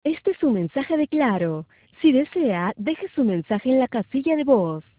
Este es un mensaje de Claro. Si desea, deje su mensaje en la casilla de voz.